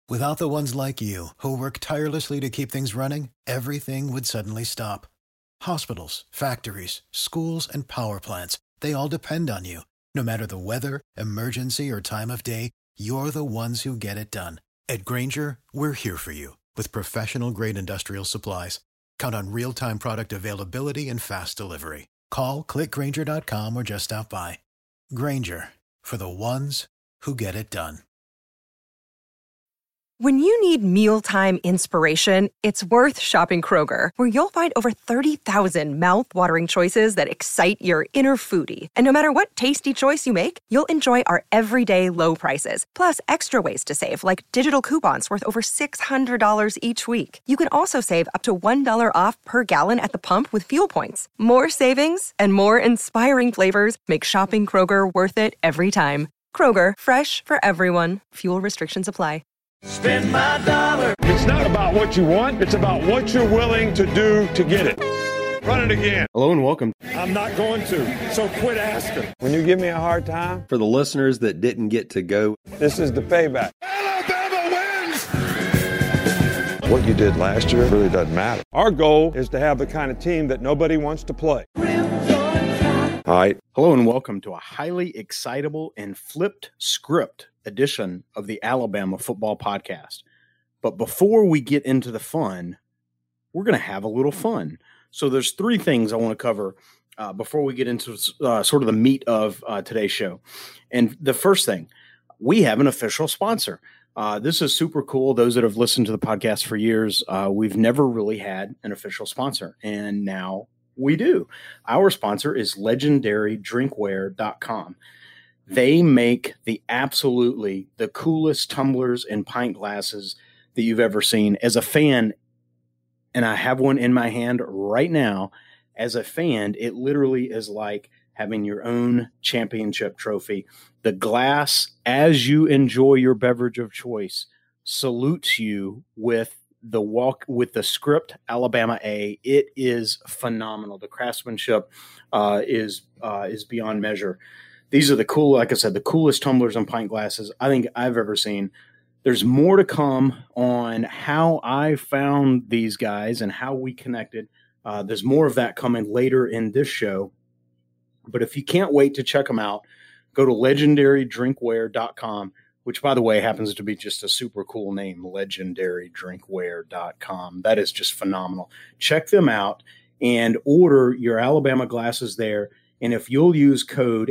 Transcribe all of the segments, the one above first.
Without the ones like you, who work tirelessly to keep things running, everything would suddenly stop. Hospitals, factories, schools, and power plants, they all depend on you. No matter the weather, emergency, or time of day, you're the ones who get it done. At Grainger, we're here for you with professional-grade industrial supplies. Count on real-time product availability and fast delivery. Call, click Grainger.com, or just stop by. Grainger, for the ones who get it done. When you need mealtime inspiration, it's worth shopping Kroger, where you'll find over 30,000 mouth-watering choices that excite your inner foodie. And no matter what tasty choice you make, you'll enjoy our everyday low prices, plus extra ways to save, like digital coupons worth over $600 each week. You can also save up to $1 off per gallon at the pump with fuel points. More savings and more inspiring flavors make shopping Kroger worth it every time. Kroger, fresh for everyone. Fuel restrictions apply. Spend my dollar. It's not about what you want. It's about what you're willing to do to get it. Run it again. Hello and welcome. I'm not going to, so quit asking. When you give me a hard time. For the listeners that didn't get to go. This is the payback. Alabama wins! What you did last year really doesn't matter. Our goal is to have the kind of team that nobody wants to play. All right. Hello and welcome to a highly excitable and flipped script edition of the Alabama Football Podcast. But before we get into the fun, we're going to have a little fun. So there's three things I want to cover before we get into sort of the meat of today's show. And the first thing, we have an official sponsor. This is super cool. Those that have listened to the podcast for years, we've never really had an official sponsor. And now we do. Our sponsor is legendarydrinkware.com. They make the coolest tumblers and pint glasses that you've ever seen. As a fan, and I have one in my hand right now, as a fan, it literally is like having your own championship trophy. The glass, as you enjoy your beverage of choice, salutes you with the script Alabama A. It is phenomenal. The craftsmanship is beyond measure. These are the coolest tumblers and pint glasses I think I've ever seen. There's more to come on how I found these guys and how we connected. There's more of that coming later in this show. But if you can't wait to check them out, go to legendarydrinkware.com, which, by the way, happens to be just a super cool name, legendarydrinkware.com. That is just phenomenal. Check them out and order your Alabama glasses there. And if you'll use code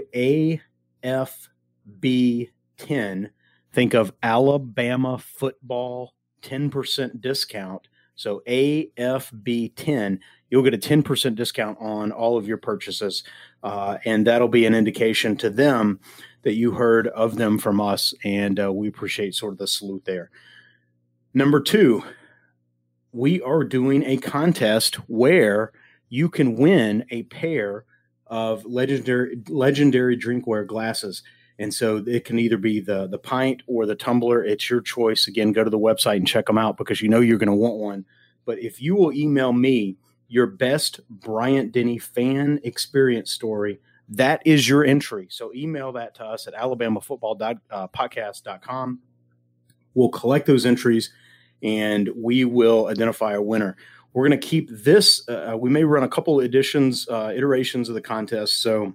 AFB10, think of Alabama football 10% discount. So AFB10, you'll get a 10% discount on all of your purchases. And that'll be an indication to them that you heard of them from us. And we appreciate sort of the salute there. Number two, we are doing a contest where you can win a pair of legendary drinkware glasses. And so it can either be the pint or the tumbler. It's your choice. Again, go to the website and check them out because you know you're going to want one. But if you will email me your best Bryant Denny fan experience story, that is your entry. So email that to us at alabamafootballpodcast.com. We'll collect those entries and we will identify a winner. We're going to keep this. We may run a couple iterations of the contest. So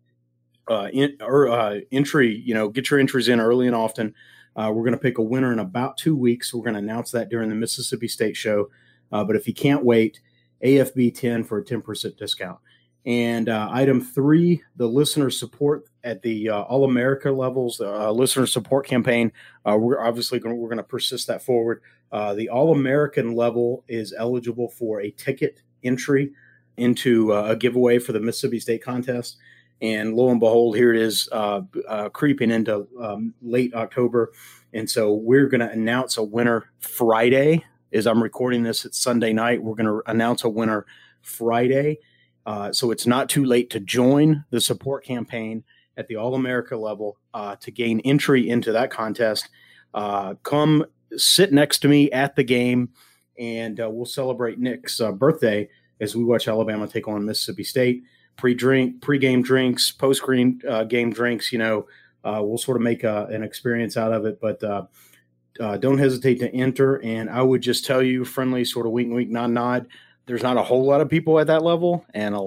entry, get your entries in early and often. We're going to pick a winner in about 2 weeks. We're going to announce that during the Mississippi State show. But if you can't wait, AFB 10 for a 10% discount. And item 3, the listener support at the All-America levels, the listener support campaign. We're going to persist that forward. The All-American level is eligible for a ticket entry into a giveaway for the Mississippi State contest. And lo and behold, here it is creeping into late October. And so we're going to announce a winner Friday. As I'm recording this, it's Sunday night. We're going to announce a winner Friday. So it's not too late to join the support campaign at the All-America level to gain entry into that contest. Come sit next to me at the game, and we'll celebrate Nick's birthday as we watch Alabama take on Mississippi State. Pre-game drinks, post-game game drinks. We'll sort of make an experience out of it. But don't hesitate to enter. And I would just tell you, friendly sort of wink, wink, nod, nod. There's not a whole lot of people at that level, and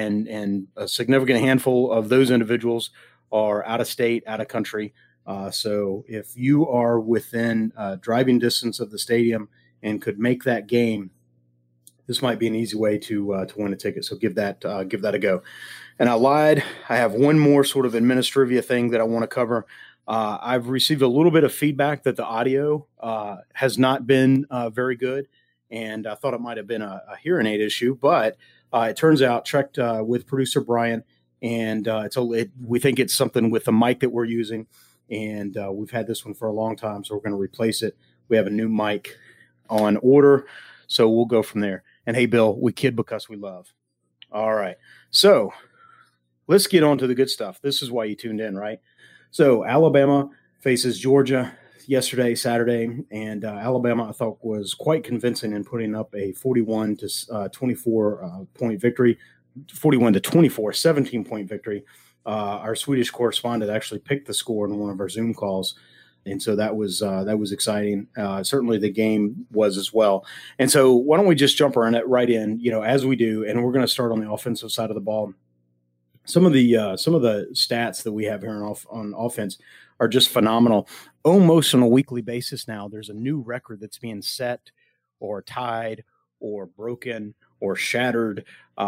a significant handful of those individuals are out of state, out of country. So if you are within driving distance of the stadium and could make that game, this might be an easy way to win a ticket. So give that a go. And I lied. I have one more sort of administrative thing that I want to cover. I've received a little bit of feedback that the audio has not been very good, and I thought it might have been a hearing aid issue, but it turns out, checked with producer Brian, and we think it's something with the mic that we're using, and we've had this one for a long time, so we're going to replace it. We have a new mic on order, so we'll go from there. And hey, Bill, we kid because we love. All right, so let's get on to the good stuff. This is why you tuned in, right? So Alabama faces Georgia yesterday, Saturday, and Alabama, I thought, was quite convincing in putting up a 41 to 24 point victory, 41 to 24, 17-point victory. Our Swedish correspondent actually picked the score in one of our Zoom calls, and so that was exciting. Certainly, the game was as well. And so, why don't we just jump right in, as we do, and we're going to start on the offensive side of the ball. Some of the stats that we have here on offense are just phenomenal. Almost on a weekly basis now, there's a new record that's being set or tied or broken or shattered,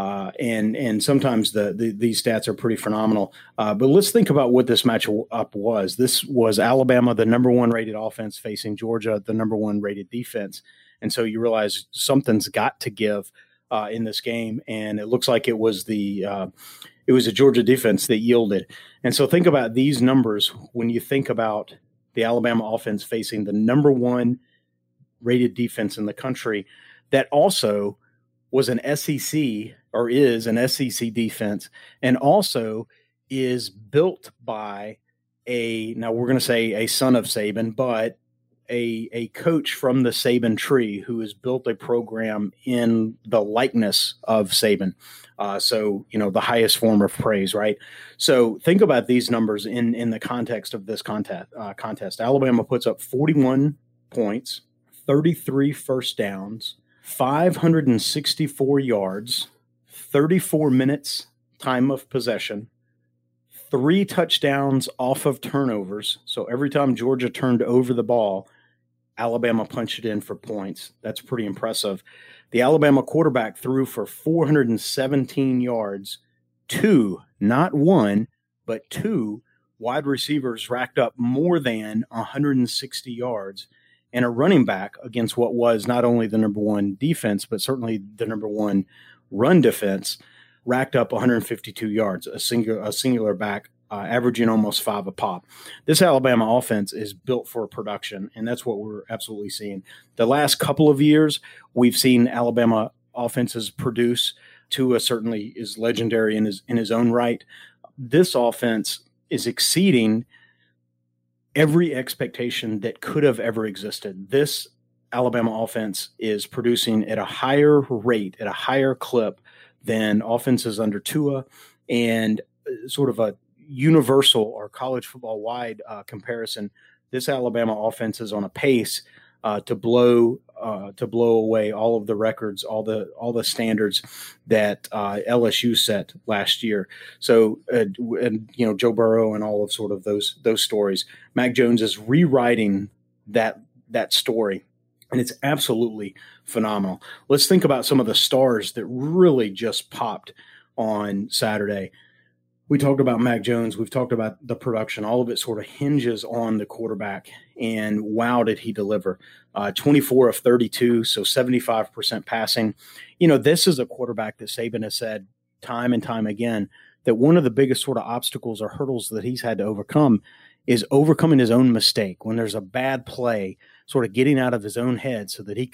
and sometimes these stats are pretty phenomenal. But let's think about what this matchup was. This was Alabama, the number one rated offense, facing Georgia, the number one rated defense, and so you realize something's got to give in this game, and it looks like it was a Georgia defense that yielded. And so think about these numbers when you think about the Alabama offense facing the number one rated defense in the country that also was an SEC or is an SEC defense and also is built by now we're going to say a son of Saban, but a coach from the Saban tree who has built a program in the likeness of Saban. So, the highest form of praise, right? So think about these numbers in the context of this contest. Alabama puts up 41 points, 33 first downs, 564 yards, 34 minutes time of possession, 3 touchdowns off of turnovers. So every time Georgia turned over the ball, Alabama punched it in for points. That's pretty impressive. The Alabama quarterback threw for 417 yards. 2, not 1, but 2 wide receivers racked up more than 160 yards. And a running back against what was not only the number one defense, but certainly the number one run defense, racked up 152 yards, a singular back averaging almost 5 a pop. This Alabama offense is built for production, and that's what we're absolutely seeing. The last couple of years, we've seen Alabama offenses produce. Tua certainly is legendary in his own right. This offense is exceeding every expectation that could have ever existed. This Alabama offense is producing at a higher rate, at a higher clip than offenses under Tua, and sort of a universal or college football wide comparison. This Alabama offense is on a pace to blow away all of the records, all the standards that LSU set last year. So, Joe Burrow and all of sort of those stories. Mac Jones is rewriting that story, and it's absolutely phenomenal. Let's think about some of the stars that really just popped on Saturday. We talked about Mac Jones. We've talked about the production. All of it sort of hinges on the quarterback. And wow, did he deliver. 24 of 32, so 75% passing. This is a quarterback that Saban has said time and time again that one of the biggest sort of obstacles or hurdles that he's had to overcome is overcoming his own mistake. When there's a bad play, sort of getting out of his own head so that he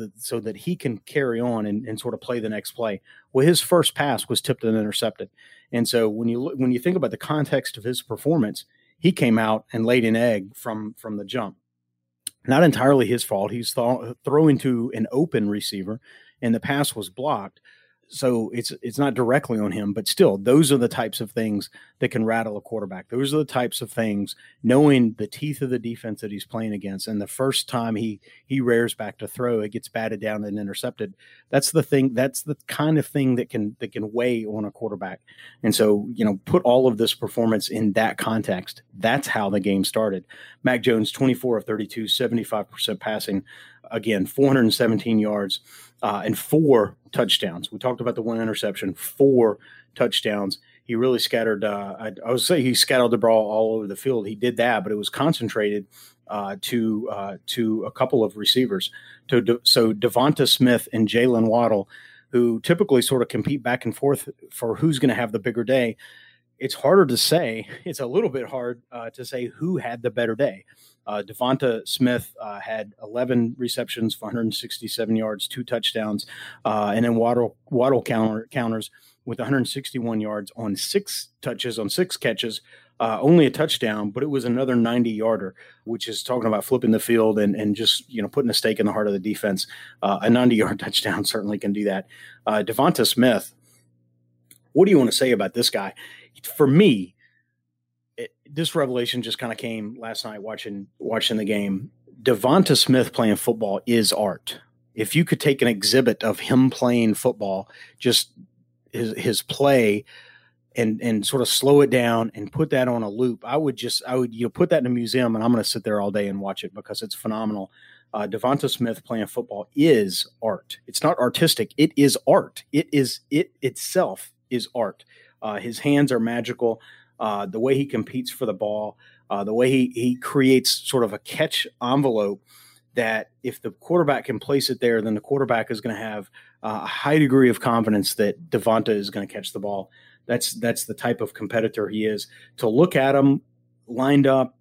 can carry on and sort of play the next play. Well, his first pass was tipped and intercepted. And so when you think about the context of his performance, he came out and laid an egg from the jump. Not entirely his fault. He's throwing to an open receiver, and the pass was blocked. So it's not directly on him, but still, those are the types of things that can rattle a quarterback. Those are the types of things, knowing the teeth of the defense that he's playing against. And the first time he rears back to throw, it gets batted down and intercepted. That's the thing. That's the kind of thing that can weigh on a quarterback. And so, put all of this performance in that context. That's how the game started. Mac Jones, 24 of 32, 75% passing. Again, 417 yards and 4 touchdowns. We talked about the 1 interception, 4 touchdowns. He really scattered. I would say he scattered the ball all over the field. He did that, but it was concentrated to a couple of receivers. So Devonta Smith and Jalen Waddle, who typically sort of compete back and forth for who's going to have the bigger day. It's harder to say. It's a little bit hard to say who had the better day. Devonta Smith had 11 receptions for 167 yards, 2 touchdowns, and then Waddle counters with 161 yards on 6 touches, on 6 catches, only a touchdown, but it was another 90-yarder, which is talking about flipping the field and just putting a stake in the heart of the defense. A 90-yard touchdown certainly can do that. Devonta Smith, what do you want to say about this guy? For me, this revelation just kind of came last night watching the game. Devonta Smith playing football is art. If you could take an exhibit of him playing football, just his play, and sort of slow it down and put that on a loop, I would put that in a museum, and I'm going to sit there all day and watch it because it's phenomenal. Devonta Smith playing football is art. It's not artistic. It is art. It itself is art. His hands are magical. The way he competes for the ball, the way he creates sort of a catch envelope that if the quarterback can place it there, then the quarterback is going to have a high degree of confidence that Devonta is going to catch the ball. That's the type of competitor he is. To look at him lined up,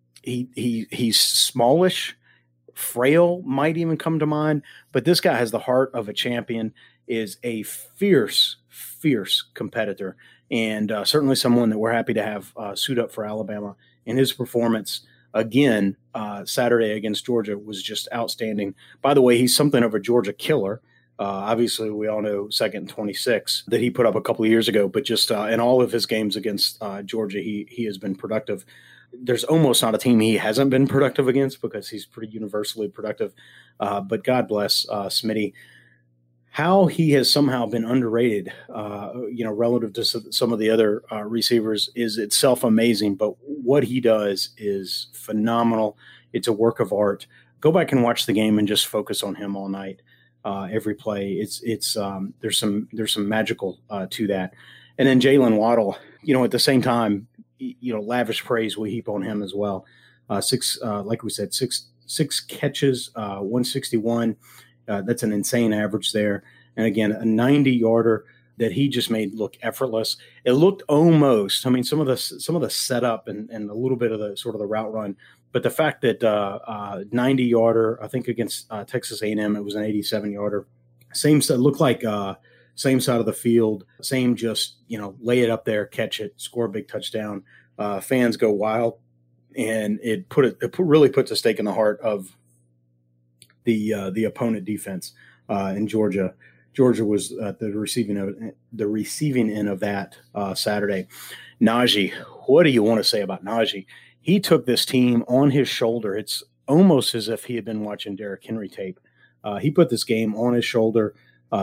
he's smallish, frail might even come to mind, but this guy has the heart of a champion, is a fierce competitor, and certainly someone that we're happy to have suit up for Alabama. And his performance again Saturday against Georgia was just outstanding. By the way, he's something of a Georgia killer. Obviously, we all know 2nd and 26 that he put up a couple of years ago, but just in all of his games against Georgia, he has been productive. There's almost not a team he hasn't been productive against because he's pretty universally productive. But God bless Smitty. How he has somehow been underrated, relative to some of the other receivers is itself amazing. But what he does is phenomenal. It's a work of art. Go back and watch the game and just focus on him all night. Every play, there's some magical to that. And then Jalen Waddle, at the same time, lavish praise we heap on him as well. Like we said, six catches, 161. That's an insane average there. And again, a 90-yarder that he just made look effortless. It looked almost, some of the setup and a little bit of the sort of the route run, but the fact that 90-yarder, I think against Texas A&M, it was an 87-yarder. Same side, looked like same side of the field, same just, lay it up there, catch it, score a big touchdown. Fans go wild, and it really puts a stake in the heart of the opponent defense in Georgia. Georgia was at the receiving end of that Saturday. Najee, what do you want to say about Najee? He took this team on his shoulder. It's almost as if he had been watching Derrick Henry tape. He put this game on his shoulder.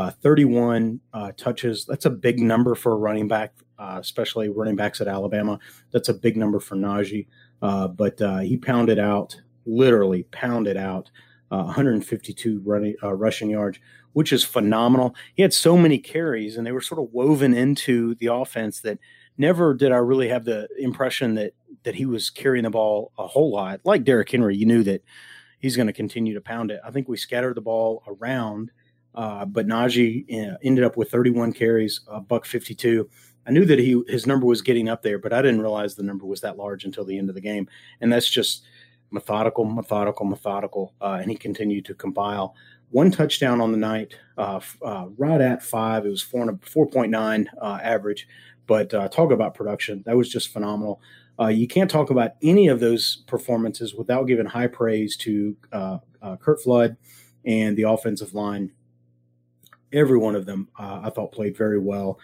31 touches. That's a big number for a running back, especially running backs at Alabama. That's a big number for Najee. But he literally pounded out 152 rushing yards, which is phenomenal. He had so many carries, and they were sort of woven into the offense that never did I really have the impression that he was carrying the ball a whole lot. Like Derrick Henry, you knew that he's going to continue to pound it. I think we scattered the ball around, but Najee ended up with 31 carries, $152. I knew that his number was getting up there, but I didn't realize the number was that large until the end of the game. And that's just methodical, and he continued to compile. 1 touchdown on the night, right at 5. It was 4.9 average. But talk about production. That was just phenomenal. You can't talk about any of those performances without giving high praise to Curt Flood and the offensive line. every one of them, I thought played very well.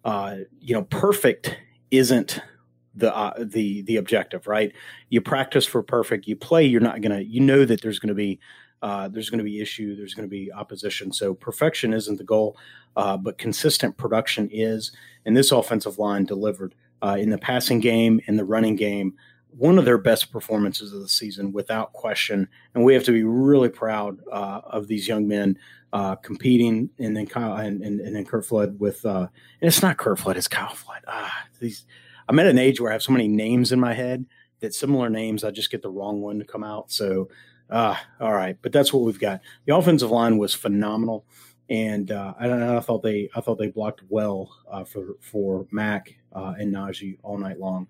Perfect isn't the objective, right? You practice for perfect. You play. You're not gonna. You know that there's going to be issue. There's going to be opposition. So perfection isn't the goal, but consistent production is. And this offensive line delivered in the passing game, in the running game. One of their best performances of the season, without question. And we have to be really proud of these young men competing. And then Kyle and then Curt Flood with, and it's not Curt Flood, it's Kyle Flood. I'm at an age where I have so many names in my head that similar names, I just get the wrong one to come out. So, all right, but that's what we've got. The offensive line was phenomenal, and I thought they blocked well for Mac and Najee all night long.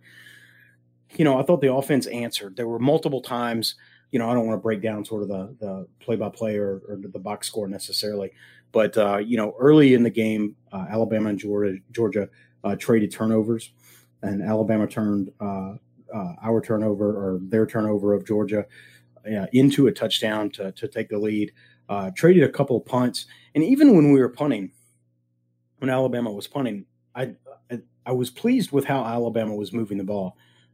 I thought the offense answered. There were multiple times. I don't want to break down sort of the play-by-play or the box score necessarily, but early in the game, Alabama and Georgia traded turnovers, and Alabama turned our turnover or their turnover of Georgia into a touchdown to take the lead. Traded a couple of punts, and even when we were punting, when Alabama was punting, I was pleased with how Alabama was moving the ball.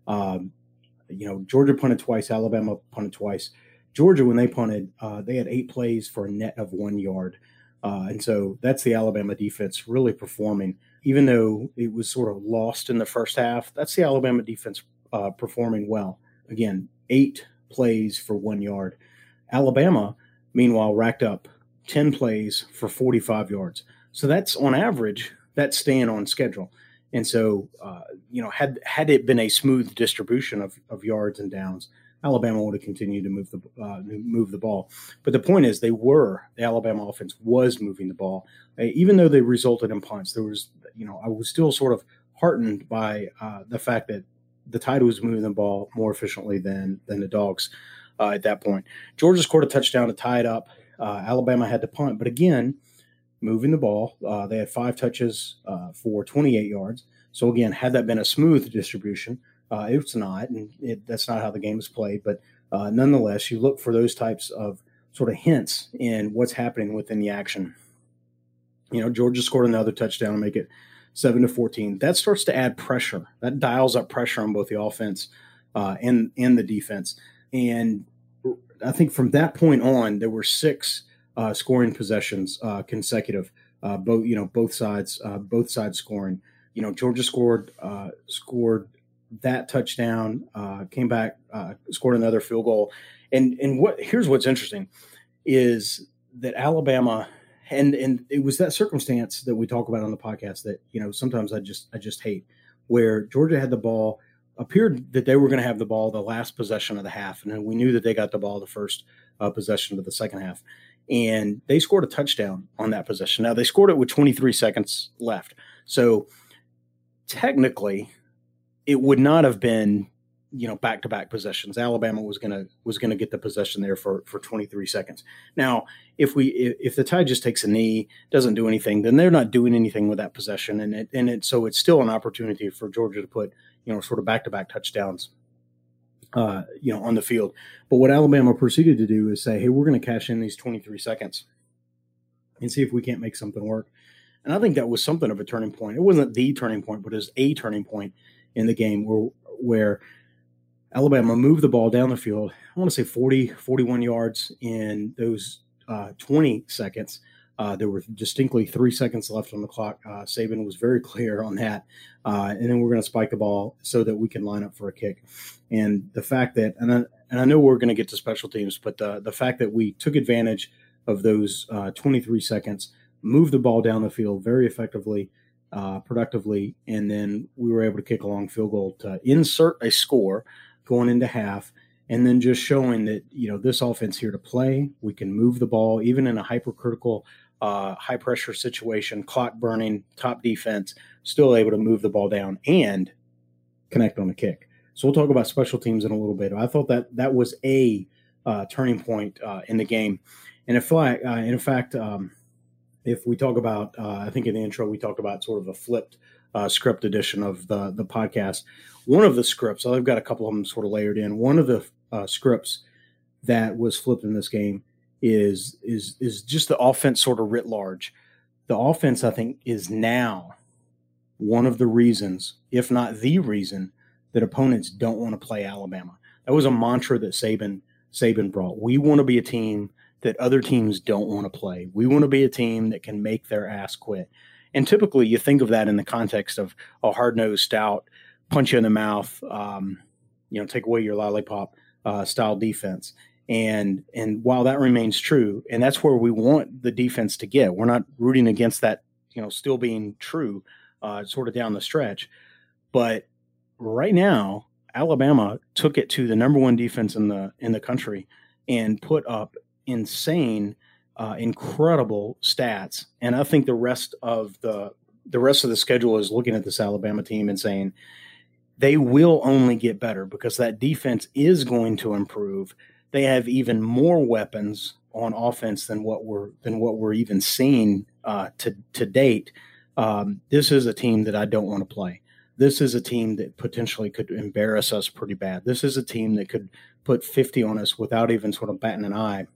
Georgia punted twice, Alabama punted twice. Georgia, when they punted, they had 8 plays for a net of 1 yard. And so that's the Alabama defense really performing. Even though it was sort of lost in the first half, that's the Alabama defense performing well. Again, 8 plays for 1 yard. Alabama, meanwhile, racked up 10 plays for 45 yards. So that's on average, that's staying on schedule. And so, had it been a smooth distribution of yards and downs, Alabama would have continued to move the ball. But the point is, the Alabama offense was moving the ball, even though they resulted in punts. There was, I was still sort of heartened by the fact that the Tide was moving the ball more efficiently than the Dogs at that point. Georgia scored a touchdown to tie it up. Alabama had to punt, but again, moving the ball. They had 5 touches for 28 yards. So again, had that been a smooth distribution, it's not, and that's not how the game is played. But nonetheless, you look for those types of sort of hints in what's happening within the action. Georgia scored another touchdown to make it 7-14. That starts to add pressure. That dials up pressure on both the offense and the defense. And I think from that point on, there were 6 scoring possessions consecutive. Both sides scoring. Georgia scored that touchdown, came back, scored another field goal. And here's what's interesting is that Alabama, and it was that circumstance that we talk about on the podcast that, sometimes I just hate, where Georgia had the ball, appeared that they were going to have the ball the last possession of the half. And then we knew that they got the ball the first possession of the second half. And they scored a touchdown on that possession. Now, they scored it with 23 seconds left. So technically, it would not have been, back-to-back possessions. Alabama was gonna get the possession there for 23 seconds. Now, if the Tide just takes a knee, doesn't do anything, then they're not doing anything with that possession, so it's still an opportunity for Georgia to put sort of back-to-back touchdowns on the field. But what Alabama proceeded to do is say, hey, we're going to cash in these 23 seconds and see if we can't make something work. And I think that was something of a turning point. It wasn't the turning point, but it was a turning point in the game where Alabama moved the ball down the field, I want to say 41 yards in those 20 seconds. There were distinctly 3 seconds left on the clock. Saban was very clear on that. And then we're going to spike the ball so that we can line up for a kick. And the fact that, and I know we're going to get to special teams, but the fact that we took advantage of those 23 seconds, moved the ball down the field very effectively, productively, and then we were able to kick a long field goal to insert a score going into half. And then just showing that, this offense here to play, we can move the ball even in a hypercritical, high pressure situation, clock burning, top defense, still able to move the ball down and connect on the kick. So we'll talk about special teams in a little bit. I thought that was a turning point in the game. And in fact, if we talk about, I think in the intro, we talked about sort of a flipped script edition of the podcast. One of the scripts, I've got a couple of them sort of layered in. One of the scripts that was flipped in this game is just the offense sort of writ large. the offense, I think, is now one of the reasons, if not the reason, that opponents don't want to play Alabama. That was a mantra that Saban brought. We want to be a team that other teams don't want to play. We want to be a team that can make their ass quit. And typically you think of that in the context of a hard-nosed, stout, punch you in the mouth, take away your lollipop style defense. And while that remains true, and that's where we want the defense to get, we're not rooting against that, still being true sort of down the stretch. But right now, Alabama took it to the number one defense in the country and put up insane, incredible stats. And I think the rest of the schedule is looking at this Alabama team and saying they will only get better because that defense is going to improve. They have even more weapons on offense than what we're even seeing to date. This is a team that I don't want to play. This is a team that potentially could embarrass us pretty bad. This is a team that could put 50 on us without even sort of batting an eye.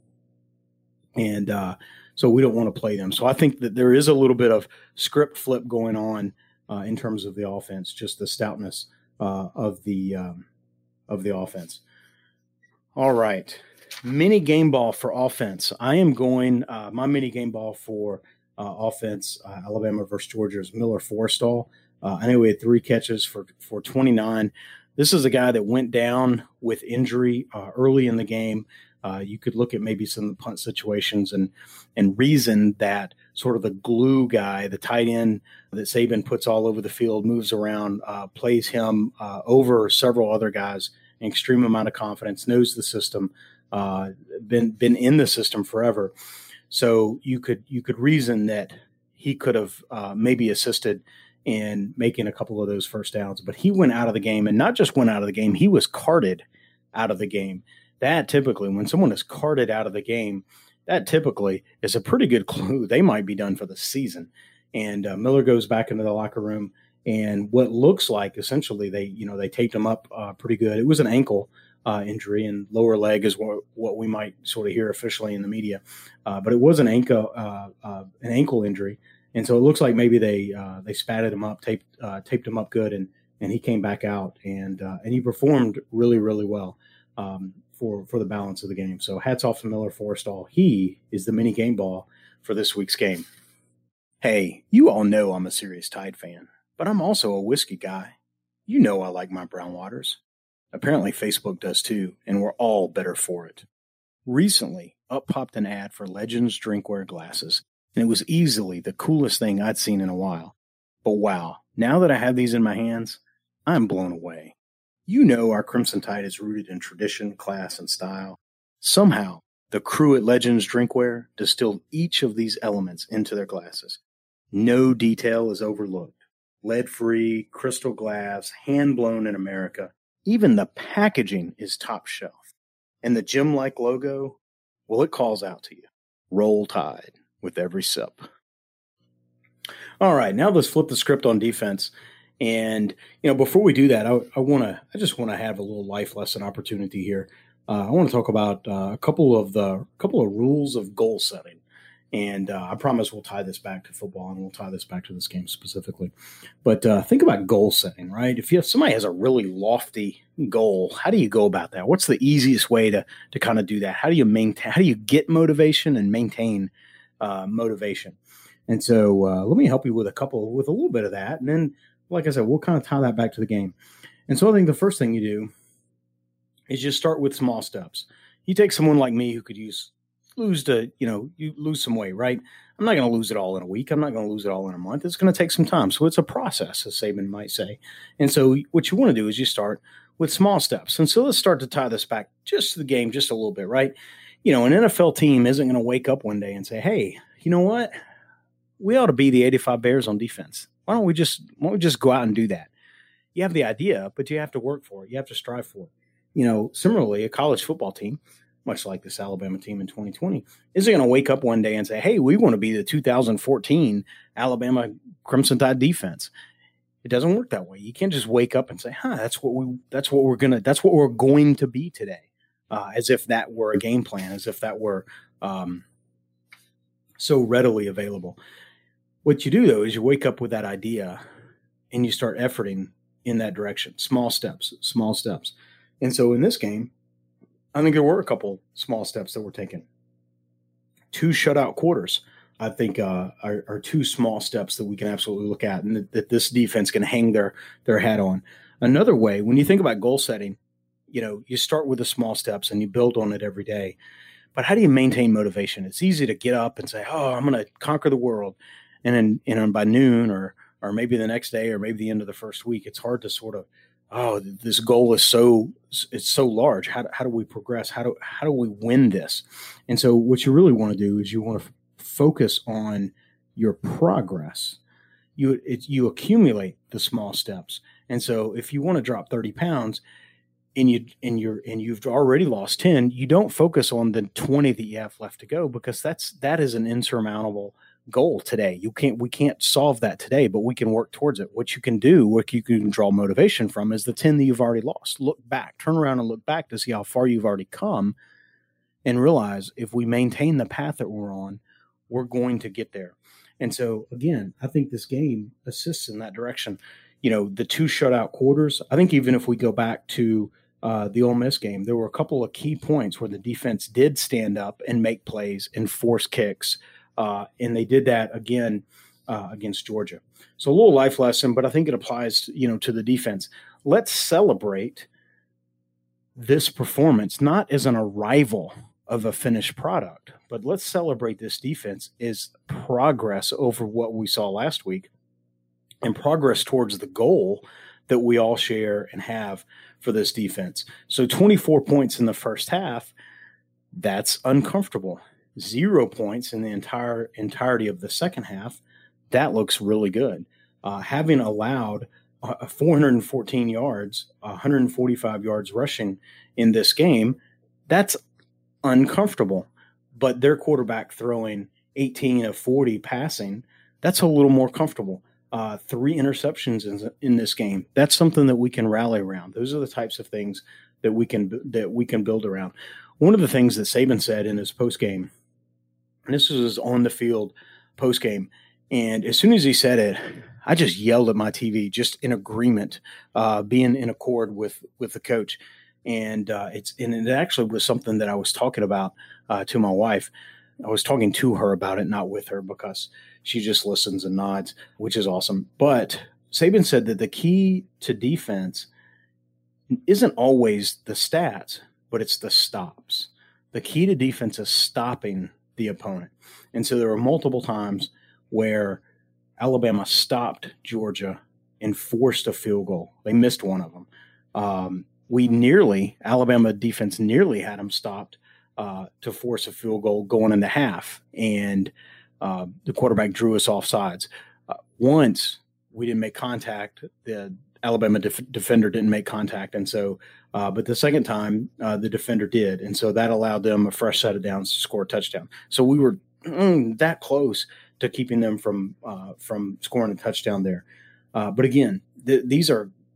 And so we don't want to play them. So I think that there is a little bit of script flip going on in terms of the offense, just the stoutness of the offense. All right. Mini game ball for offense. I am going my mini game ball for offense, Alabama versus Georgia, is Miller Forristall. I know we had 3 catches for 29. This is a guy that went down with injury early in the game. You could look at maybe some punt situations and reason that sort of the glue guy, the tight end that Saban puts all over the field, moves around, plays him over several other guys, an extreme amount of confidence, knows the system, been in the system forever. So you could reason that he could have maybe assisted in making a couple of those first downs, but he went out of the game, and not just went out of the game, he was carted out of the game. That typically, when someone is carted out of the game, that typically is a pretty good clue they might be done for the season. And Miller goes back into the locker room, and what looks like essentially they taped him up pretty good. It was an ankle injury, and lower leg is what we might sort of hear officially in the media, but it was an ankle injury. And so it looks like maybe they spatted him up, taped him up good, and he came back out and he performed really, really well for the balance of the game. So hats off to Miller Forristall. He is the mini game ball for this week's game. Hey, you all know I'm a serious Tide fan, but I'm also a whiskey guy. You know I like my brown waters. Apparently Facebook does too, and we're all better for it. Recently, up popped an ad for Legends drinkware glasses, and it was easily the coolest thing I'd seen in a while. But wow, now that I have these in my hands, I'm blown away. You know our Crimson Tide is rooted in tradition, class, and style. Somehow, the crew at Legends Drinkware distilled each of these elements into their glasses. No detail is overlooked. Lead-free, crystal glass, hand-blown in America. Even the packaging is top shelf. And the gem-like logo, well, it calls out to you. Roll Tide with every sip. All right, now let's flip the script on defense. And, before we do that, I just want to have a little life lesson opportunity here. I want to talk about a couple of rules of goal setting. And I promise we'll tie this back to football, and we'll tie this back to this game specifically. But think about goal setting, right? If somebody has a really lofty goal, how do you go about that? What's the easiest way to kind of do that? How do you get motivation and maintain motivation? And so let me help you with a little bit of that. And then, like I said, we'll kind of tie that back to the game. And so I think the first thing you do is just start with small steps. You take someone like me who could lose some weight, right? I'm not going to lose it all in a week. I'm not going to lose it all in a month. It's going to take some time. So it's a process, as Saban might say. And so what you want to do is you start with small steps. And so let's start to tie this back just to the game just a little bit, right? An NFL team isn't going to wake up one day and say, hey, you know what? We ought to be the 85 Bears on defense. Why don't we just go out and do that? You have the idea, but you have to work for it. You have to strive for it. Similarly, a college football team, much like this Alabama team in 2020, isn't going to wake up one day and say, hey, we want to be the 2014 Alabama Crimson Tide defense. It doesn't work that way. You can't just wake up and say, that's what we're going to be today. As if that were a game plan, as if that were so readily available. What you do, though, is you wake up with that idea and you start efforting in that direction. Small steps, small steps. And so in this game, I think there were a couple small steps that were taken. 2 shutout quarters, I think, are 2 small steps that we can absolutely look at and that this defense can hang their hat on. Another way, when you think about goal setting, you start with the small steps and you build on it every day. But how do you maintain motivation? It's easy to get up and say, oh, I'm going to conquer the world. And then by noon or maybe the next day or maybe the end of the first week, it's hard to sort of, oh, this goal is so large. How do we progress? How do we win this? And so what you really want to do is you want to focus on your progress. You accumulate the small steps. And so if you want to drop 30 pounds and you've already lost 10, you don't focus on the 20 that you have left to go, because that is an insurmountable goal today. We can't solve that today, but we can work towards it. What you can draw motivation from is the 10 that you've already lost. Look back, turn around and look back to see how far you've already come and realize if we maintain the path that we're on, we're going to get there. And so again, I think this game assists in that direction. The 2 shutout quarters, I think even if we go back to the Ole Miss game, there were a couple of key points where the defense did stand up and make plays and force kicks. And they did that again against Georgia. So a little life lesson, but I think it applies, to the defense. Let's celebrate this performance, not as an arrival of a finished product, but let's celebrate this defense as progress over what we saw last week and progress towards the goal that we all share and have for this defense. So 24 points in the first half, that's uncomfortable. 0 points in the entirety of the second half, that looks really good. Having allowed 414 yards, 145 yards rushing in this game, that's uncomfortable. But their quarterback throwing 18 of 40 passing, that's a little more comfortable. 3 interceptions in this game, that's something that we can rally around. Those are the types of things that we can build around. One of the things that Saban said in his postgame, and this was his on the field postgame, and as soon as he said it, I just yelled at my TV, just in agreement, being in accord with the coach. And it actually was something that I was talking about to my wife. I was talking to her about it, not with her, because she just listens and nods, which is awesome. But Saban said that the key to defense isn't always the stats, but it's the stops. The key to defense is stopping the opponent. And so there were multiple times where Alabama stopped Georgia and forced a field goal. They missed one of them. Alabama defense nearly had them stopped to force a field goal going into half, and the quarterback drew us off sides. Once we didn't make contact, the Alabama defender didn't make contact, and so but the second time the defender did, and so that allowed them a fresh set of downs to score a touchdown. So we were that close to keeping them from scoring a touchdown there. But again, this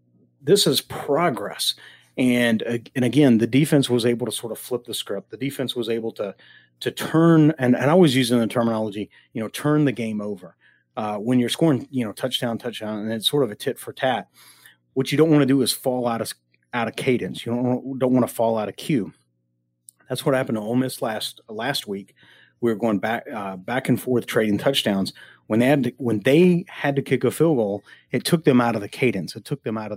is progress. And again, the defense was able to sort of flip the script. The defense was able to turn, and I was using the terminology, turn the game over. When you're scoring, touchdown, and it's sort of a tit for tat. What you don't want to do is fall out of cadence. You don't want to fall out of cue. That's what happened to Ole Miss last week. We were going back and forth trading touchdowns. When they had to kick a field goal, it took them out of the cadence. It took them out of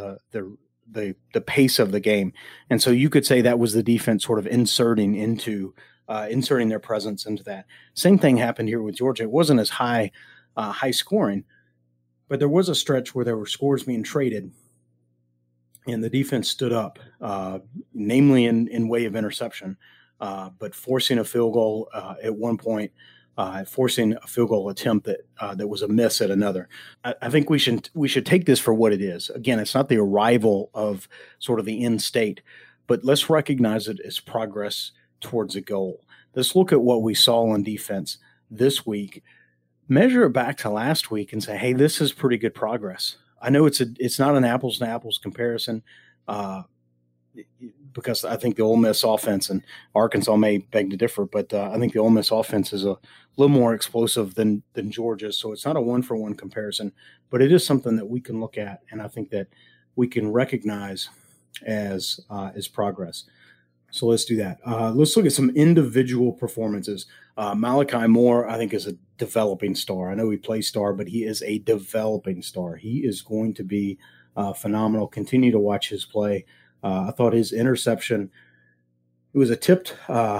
the pace of the game. And so you could say that was the defense sort of inserting their presence into that. Same thing happened here with Georgia. It wasn't as high scoring, but there was a stretch where there were scores being traded and the defense stood up, namely in way of interception, but forcing a field goal at one point, forcing a field goal attempt that was a miss at another. I think we should take this for what it is. Again, it's not the arrival of sort of the end state, but let's recognize it as progress towards a goal. Let's look at what we saw on defense this week, measure it back to last week, and say, hey, this is pretty good progress. I know it's not an apples to apples comparison, because I think the Ole Miss offense, and Arkansas may beg to differ, but I think the Ole Miss offense is a little more explosive than Georgia's. So it's not a one-for-one comparison, but it is something that we can look at, and I think that we can recognize as progress. So let's do that. Let's look at some individual performances. Malachi Moore, I think, is a developing star. I know he plays star, but he is a developing star. He is going to be phenomenal. Continue to watch his play. I thought his interception, it was a tipped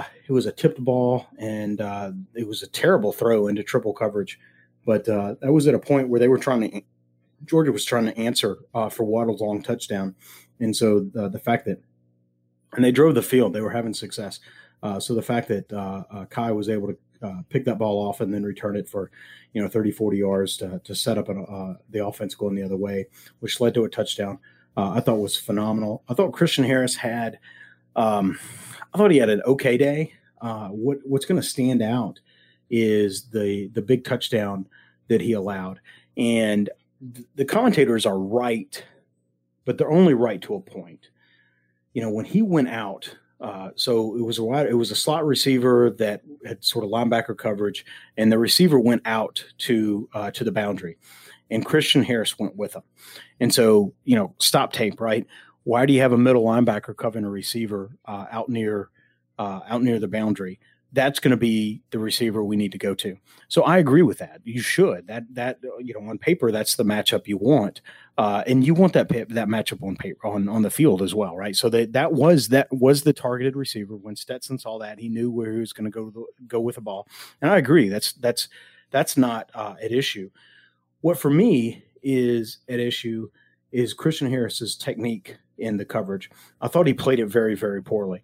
ball, and it was a terrible throw into triple coverage. But that was at a point where Georgia was trying to answer for Waddle's long touchdown. And so the fact that, and they drove the field, they were having success. So the fact that Kai was able to pick that ball off and then return it for, 30, 40 yards to set up the offense going the other way, which led to a touchdown, I thought was phenomenal. I thought Christian Harris had, I thought he had an okay day. What's going to stand out is the big touchdown that he allowed. And the commentators are right, but they're only right to a point. When he went out, so it was a slot receiver that had sort of linebacker coverage, and the receiver went out to the boundary, and Christian Harris went with him. And so, stop tape, right? Why do you have a middle linebacker covering a receiver out near the boundary? That's going to be the receiver we need to go to. So I agree with that. You should. That on paper, that's the matchup you want, and you want that matchup on paper on the field as well, right? So that was the targeted receiver. When Stetson saw that, he knew where he was going to go with the ball, and I agree. That's not at issue. What for me is at issue is Christian Harris's technique in the coverage. I thought he played it very, very poorly.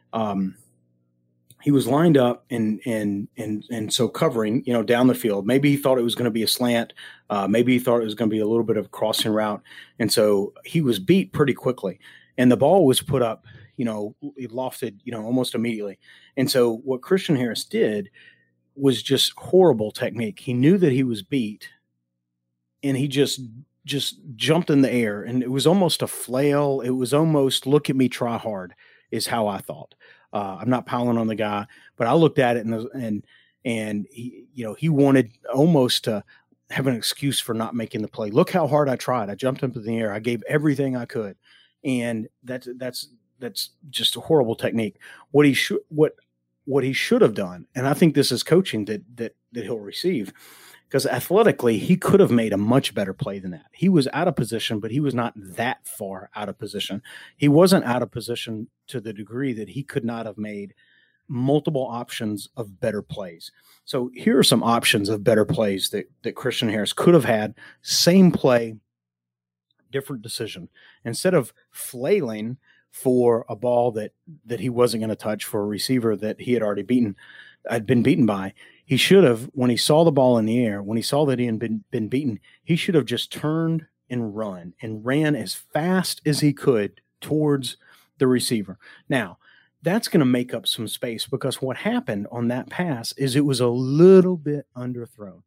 He was lined up and so covering, down the field. Maybe he thought it was going to be a slant. Maybe he thought it was going to be a little bit of a crossing route. And so he was beat pretty quickly. And the ball was put up, it lofted, almost immediately. And so what Christian Harris did was just horrible technique. He knew that he was beat, and he just jumped in the air. And it was almost a flail. It was almost, look at me, try hard, is how I thought. I'm not piling on the guy, but I looked at it and he wanted almost to have an excuse for not making the play. Look how hard I tried. I jumped up in the air. I gave everything I could. And that's just a horrible technique. What he should have done, and I think this is coaching that he'll receive, because athletically he could have made a much better play than that. He was out of position, but he was not that far out of position. He wasn't out of position to the degree that he could not have made multiple options of better plays. So here are some options of better plays that Christian Harris could have had. Same play, different decision. Instead of flailing for a ball that he wasn't going to touch for a receiver that he had already been beaten by, he should have, when he saw the ball in the air, when he saw that he had been beaten, he should have just turned and ran as fast as he could towards the receiver. Now, that's going to make up some space, because what happened on that pass is it was a little bit underthrown.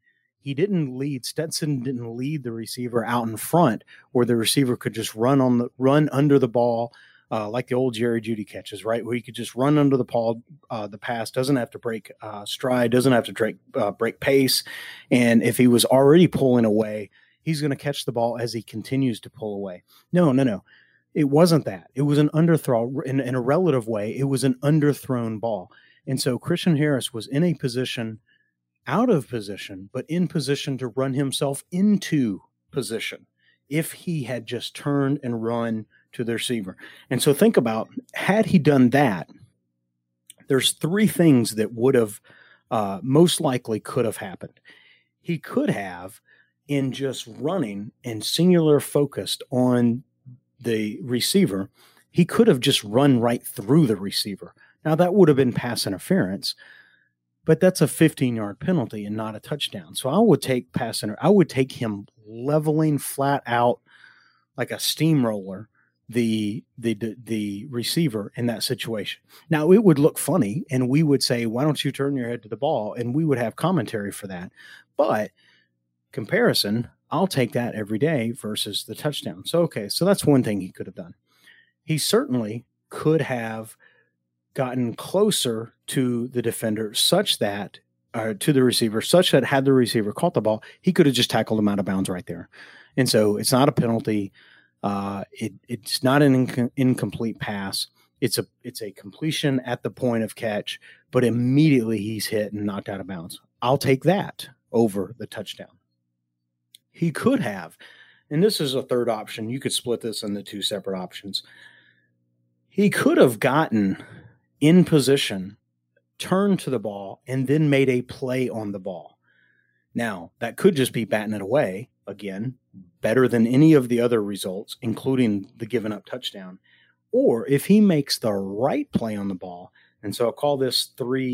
Stetson didn't lead the receiver out in front where the receiver could just run under the ball, like the old Jerry Jeudy catches, right? Where he could just run under the pass, doesn't have to break stride, doesn't have to break pace. And if he was already pulling away, he's going to catch the ball as he continues to pull away. No. It wasn't that. It was an underthrow in a relative way. It was an underthrown ball. And so Christian Harris was in a position, out of position, but in position to run himself into position if he had just turned and run to the receiver. And so think about, had he done that, there's three things that would have most likely could have happened. He could have, in just running and singular focused on the receiver, he could have just run right through the receiver. Now that would have been pass interference, but that's a 15-yard penalty and not a touchdown. So I would take I would take him leveling flat out like a steamroller the receiver in that situation. Now it would look funny, and we would say, why don't you turn your head to the ball? And we would have commentary for that. But comparison, I'll take that every day versus the touchdown. So, okay, so that's one thing he could have done. He certainly could have gotten closer to the defender such that, to the receiver, such that had the receiver caught the ball, he could have just tackled him out of bounds right there. And so it's not a penalty. It's not an incomplete pass. It's a completion at the point of catch, but immediately he's hit and knocked out of bounds. I'll take that over the touchdown. He could have, and this is a third option. You could split this into two separate options. He could have gotten in position, turned to the ball, and then made a play on the ball. Now, that could just be batting it away, again, better than any of the other results, including the given up touchdown. Or if he makes the right play on the ball, and so I'll call this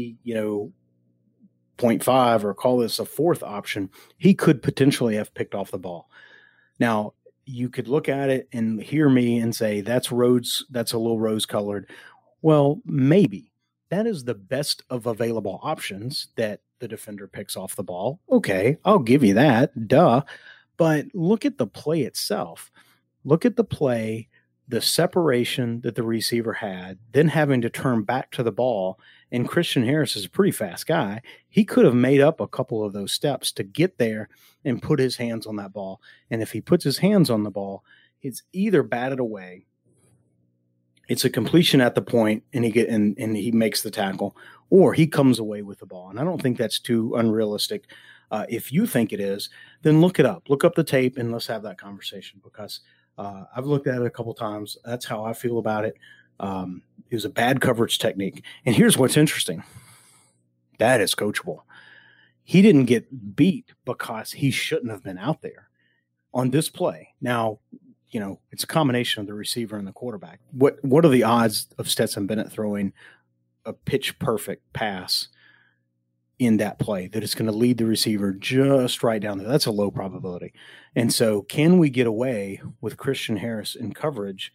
3.5 or call this a fourth option, he could potentially have picked off the ball. Now, you could look at it and hear me and say, that's a little rose-colored. Well, maybe. That is the best of available options that the defender picks off the ball. Okay, I'll give you that. Duh. But look at the play itself. Look at the play, the separation that the receiver had, then having to turn back to the ball. And Christian Harris is a pretty fast guy. He could have made up a couple of those steps to get there and put his hands on that ball. And if he puts his hands on the ball, it's either batted away, it's a completion at the point, and he makes the tackle, or he comes away with the ball. And I don't think that's too unrealistic. If you think it is, then look it up. Look up the tape, and let's have that conversation, because I've looked at it a couple times. That's how I feel about it. It was a bad coverage technique. And here's what's interesting. That is coachable. He didn't get beat because he shouldn't have been out there on this play. Now, it's a combination of the receiver and the quarterback. What are the odds of Stetson Bennett throwing a pitch perfect pass in that play that it's going to lead the receiver just right down there? That's a low probability. And so can we get away with Christian Harris in coverage?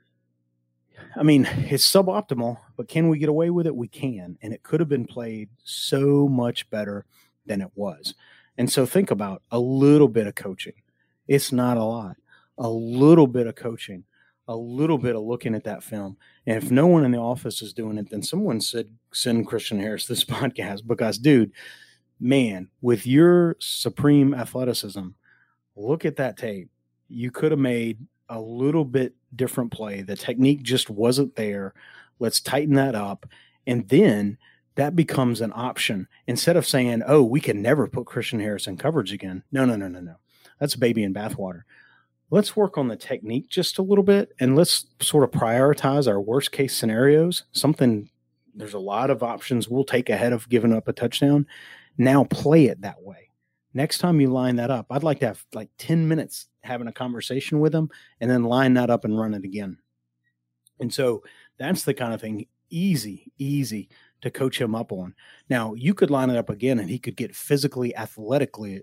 I mean, it's suboptimal, but can we get away with it? We can. And it could have been played so much better than it was. And so think about a little bit of coaching. It's not a lot. A little bit of coaching, a little bit of looking at that film. And if no one in the office is doing it, then someone said, send Christian Harris this podcast, because, dude, man, with your supreme athleticism, look at that tape. You could have made a little bit different play. The technique just wasn't there. Let's tighten that up. And then that becomes an option. Instead of saying, oh, we can never put Christian Harris in coverage again. No. That's a baby in bathwater. Let's work on the technique just a little bit, and let's sort of prioritize our worst case scenarios. There's a lot of options we'll take ahead of giving up a touchdown. Now play it that way. Next time you line that up, I'd like to have like 10 minutes having a conversation with them and then line that up and run it again. And so that's the kind of thing easy to coach him up on. Now, you could line it up again and he could get physically, athletically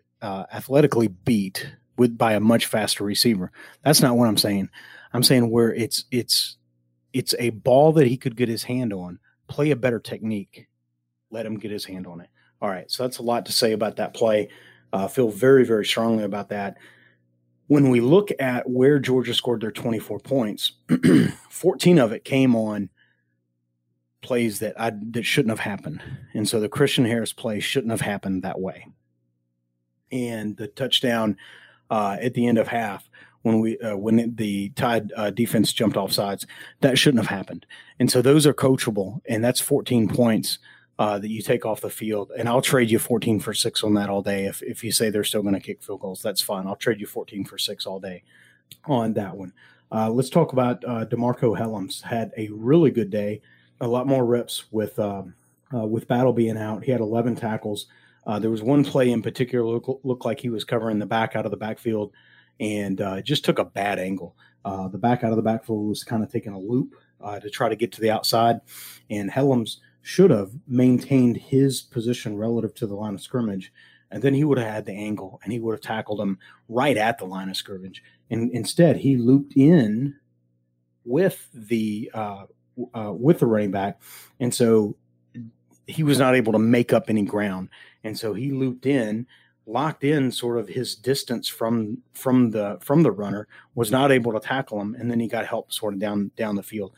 beat by a much faster receiver. That's not what I'm saying. I'm saying where it's a ball that he could get his hand on, play a better technique, let him get his hand on it. All right, so that's a lot to say about that play. I feel very, very strongly about that. When we look at where Georgia scored their 24 points, 14 of it came on plays that shouldn't have happened. And so the Christian Harris play shouldn't have happened that way. And the touchdown at the end of half, when the Tide defense jumped off sides, that shouldn't have happened. And so those are coachable, and that's 14 points that you take off the field. And I'll trade you 14 for 6 on that all day. If you say they're still going to kick field goals, that's fine. I'll trade you 14 for 6 all day on that one. Let's talk about DeMarco Hellams. Had a really good day, a lot more reps with Battle being out. He had 11 tackles. There was one play in particular looked like he was covering the back out of the backfield and just took a bad angle. The back out of the backfield was kind of taking a loop to try to get to the outside, and Hellams should have maintained his position relative to the line of scrimmage, and then he would have had the angle, and he would have tackled him right at the line of scrimmage. And instead, he looped in with the running back, and so he was not able to make up any ground. And so he looped in, locked in sort of his distance from the runner, was not able to tackle him, and then he got help sort of down the field.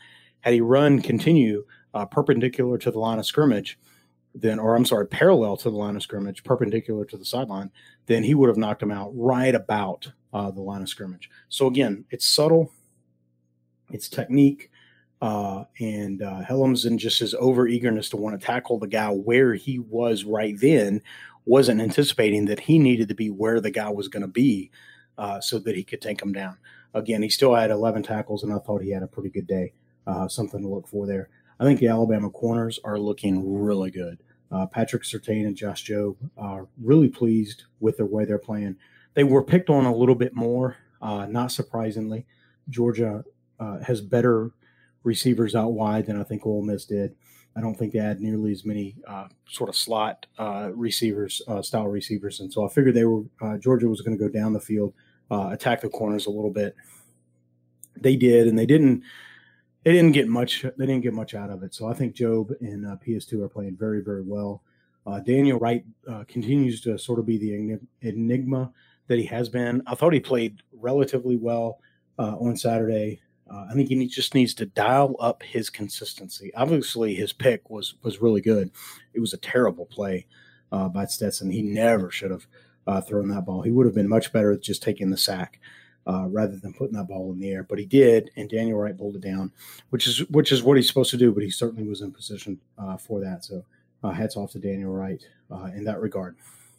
Had he continue perpendicular to the line of scrimmage, parallel to the line of scrimmage, perpendicular to the sideline, then he would have knocked him out right about the line of scrimmage. So again, it's subtle, it's technique, and Helms, and just his over eagerness to want to tackle the guy where he was right then, wasn't anticipating that he needed to be where the guy was going to be so that he could take him down. Again, he still had 11 tackles, and I thought he had a pretty good day. Something to look for there. I think the Alabama corners are looking really good. Patrick Surtain and Josh Jobe are really pleased with the way they're playing. They were picked on a little bit more, not surprisingly. Georgia has better receivers out wide than I think Ole Miss did. I don't think they had nearly as many sort of slot receivers, style receivers. And so I figured Georgia was going to go down the field, attack the corners a little bit. They did, and they didn't get much. They didn't get much out of it. So I think Jobe and PS2 are playing very, very well. Daniel Wright continues to sort of be the enigma that he has been. I thought he played relatively well on Saturday. I think he just needs to dial up his consistency. Obviously, his pick was really good. It was a terrible play by Stetson. He never should have thrown that ball. He would have been much better at just taking the sack rather than putting that ball in the air. But he did, and Daniel Wright pulled it down, which is what he's supposed to do. But he certainly was in position for that. So hats off to Daniel Wright in that regard.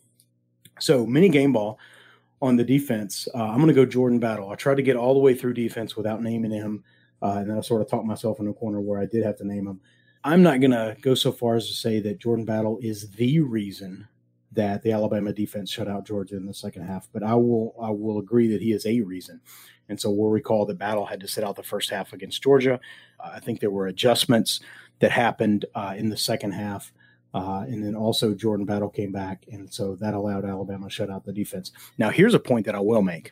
So mini game ball. On the defense, I'm going to go Jordan Battle. I tried to get all the way through defense without naming him, and then I sort of talked myself in a corner where I did have to name him. I'm not going to go so far as to say that Jordan Battle is the reason that the Alabama defense shut out Georgia in the second half, but I will agree that he is a reason. And so we'll recall that Battle had to sit out the first half against Georgia. I think there were adjustments that happened in the second half. And then also Jordan Battle came back, and so that allowed Alabama to shut out the defense. Now, here's a point that I will make,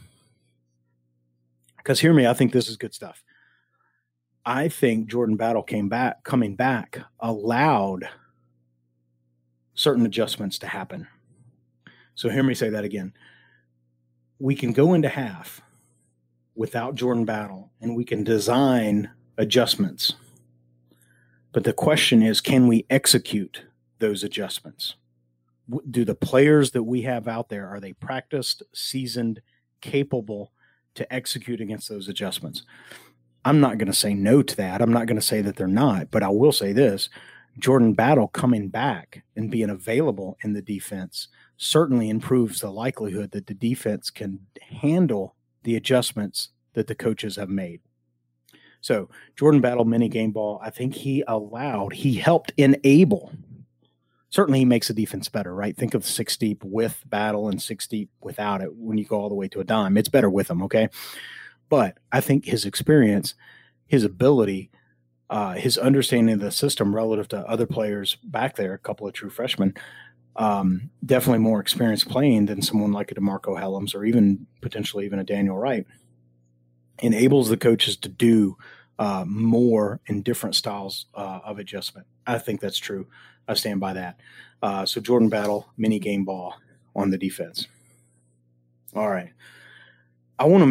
because hear me, I think this is good stuff. I think Jordan Battle coming back allowed certain adjustments to happen. So hear me say that again. We can go into half without Jordan Battle, and we can design adjustments. But the question is, can we execute those adjustments? Do the players that we have out there, are they practiced, seasoned, capable to execute against those adjustments? I'm not going to say no to that. I'm not going to say that they're not, but I will say this. Jordan Battle coming back and being available in the defense certainly improves the likelihood that the defense can handle the adjustments that the coaches have made. So Jordan Battle, mini game ball, I think he helped enable. Certainly he makes the defense better, right? Think of 6 deep with Battle and 6 deep without it. When you go all the way to a dime, it's better with him, okay? But I think his experience, his ability, his understanding of the system relative to other players back there, a couple of true freshmen, definitely more experienced playing than someone like a DeMarco Helms or even potentially even a Daniel Wright, enables the coaches to do more in different styles of adjustment. I think that's true. I stand by that. So Jordan Battle, mini game ball on the defense. All right. I want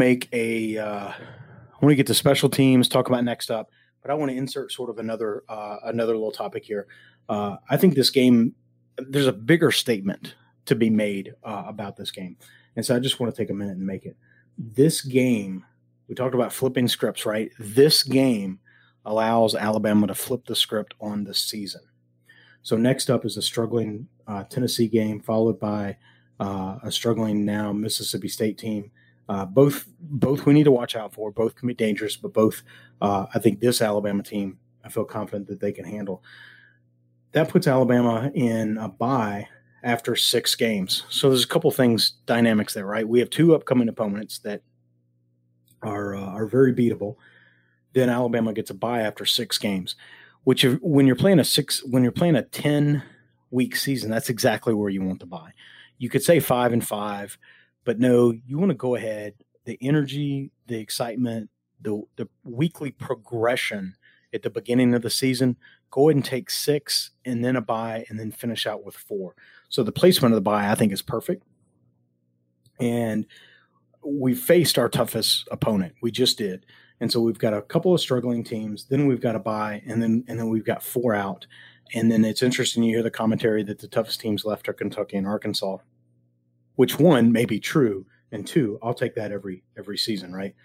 to get to special teams, talk about next up, but I want to insert sort of another little topic here. I think this game, there's a bigger statement to be made about this game. And so I just want to take a minute and make it. This game, we talked about flipping scripts, right? This game allows Alabama to flip the script on the season. So next up is a struggling Tennessee game, followed by a struggling now Mississippi State team. Both we need to watch out for. Both can be dangerous, but both I think this Alabama team, I feel confident that they can handle. That puts Alabama in a bye after 6 games. So there's a couple things, dynamics there, right? We have 2 upcoming opponents that are very beatable. Then Alabama gets a bye after 6 games, which when you're playing a 10-week season, that's exactly where you want the bye. You could say 5-5, but no, you want to go ahead. The energy, the excitement, the weekly progression at the beginning of the season, go ahead and take 6 and then a bye and then finish out with 4. So the placement of the bye, I think, is perfect. And we faced our toughest opponent. We just did. And so we've got a couple of struggling teams, then we've got a bye, and then we've got 4 out. And then it's interesting, you hear the commentary that the toughest teams left are Kentucky and Arkansas, which one may be true, and 2, I'll take that every season, right?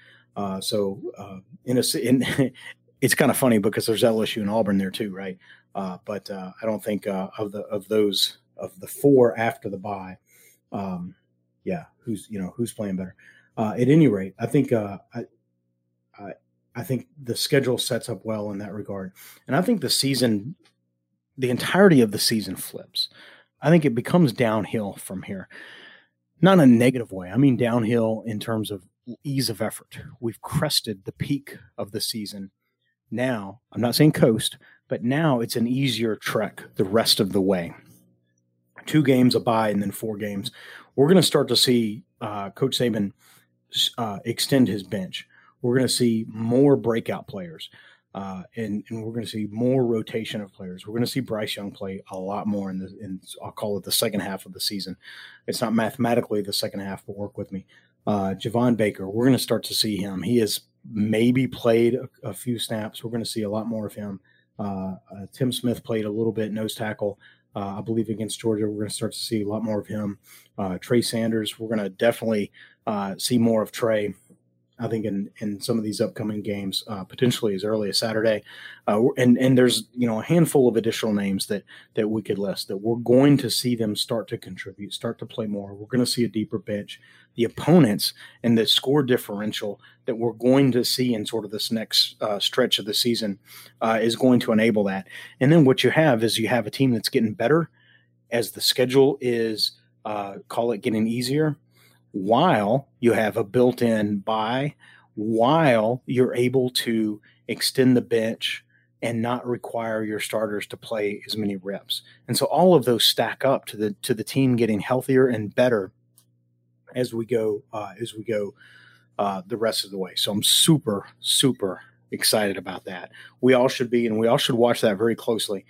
It's kind of funny because there's LSU and Auburn there too, right? But I don't think of the 4 after the bye, who's playing better. At any rate, I think I think the schedule sets up well in that regard, and I think the entirety of the season flips. I think it becomes downhill from here. Not in a negative way. I mean downhill in terms of ease of effort. We've crested the peak of the season. Now, I'm not saying coast, but now it's an easier trek the rest of the way. 2 games, a bye, and then 4 games. We're going to start to see Coach Saban extend his bench. We're going to see more breakout players, and we're going to see more rotation of players. We're going to see Bryce Young play a lot more in I'll call it the second half of the season. It's not mathematically the second half, but work with me. Javon Baker, we're going to start to see him. He has maybe played a few snaps. We're going to see a lot more of him. Tim Smith played a little bit nose tackle, I believe, against Georgia. We're going to start to see a lot more of him. Trey Sanders, we're going to definitely see more of Trey, I think, in some of these upcoming games, potentially as early as Saturday. And there's, a handful of additional names that we could list that we're going to see them start to contribute, start to play more. We're going to see a deeper bench. The opponents and the score differential that we're going to see in sort of this next stretch of the season is going to enable that. And then what you have is you have a team that's getting better as the schedule is, call it, getting easier, while you have a built-in bye, while you're able to extend the bench and not require your starters to play as many reps. And so all of those stack up to the team getting healthier and better as we go the rest of the way. So I'm super, super excited about that. We all should be, and we all should watch that very closely.